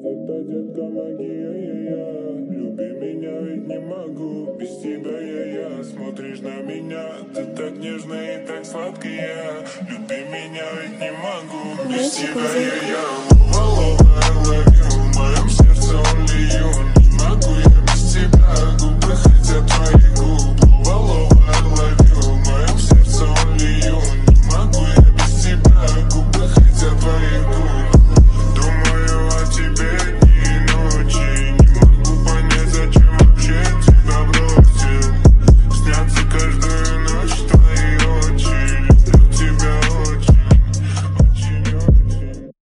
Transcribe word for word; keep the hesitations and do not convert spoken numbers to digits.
Это детка магия, я, я. Люби меня, ведь не могу без тебя, я, я. Смотришь на меня, ты так нежно и так сладко, я. Люби меня, ведь не могу без тебя, я, я. Follow, I love you, в моем сердце only you.